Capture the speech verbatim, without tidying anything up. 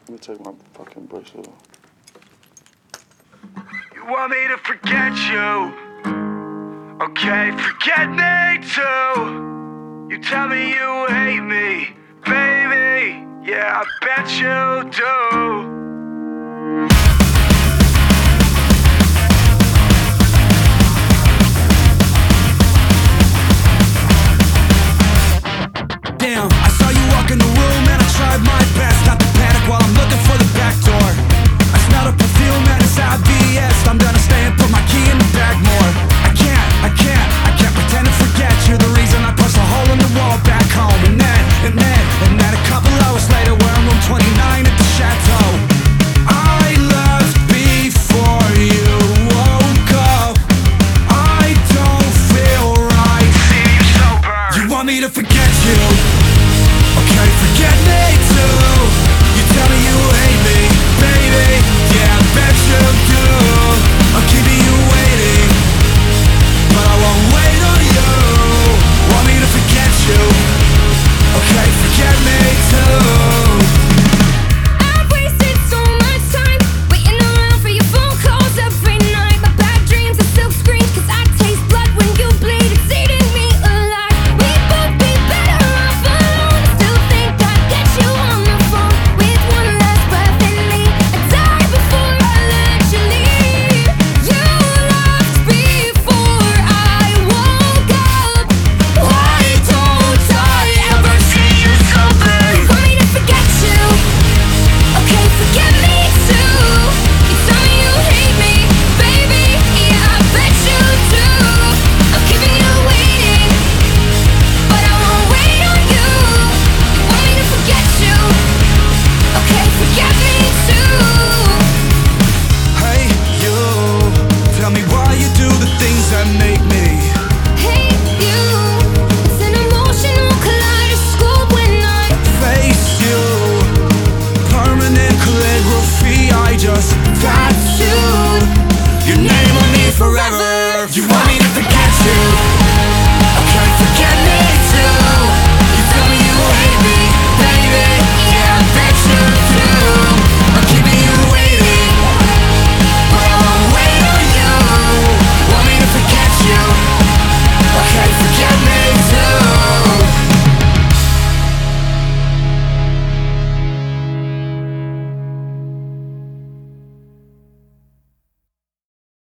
Let me take my fucking bracelet off. You want me to forget you? Okay, forget me too. You tell me you hate me, baby. Yeah, I bet you do.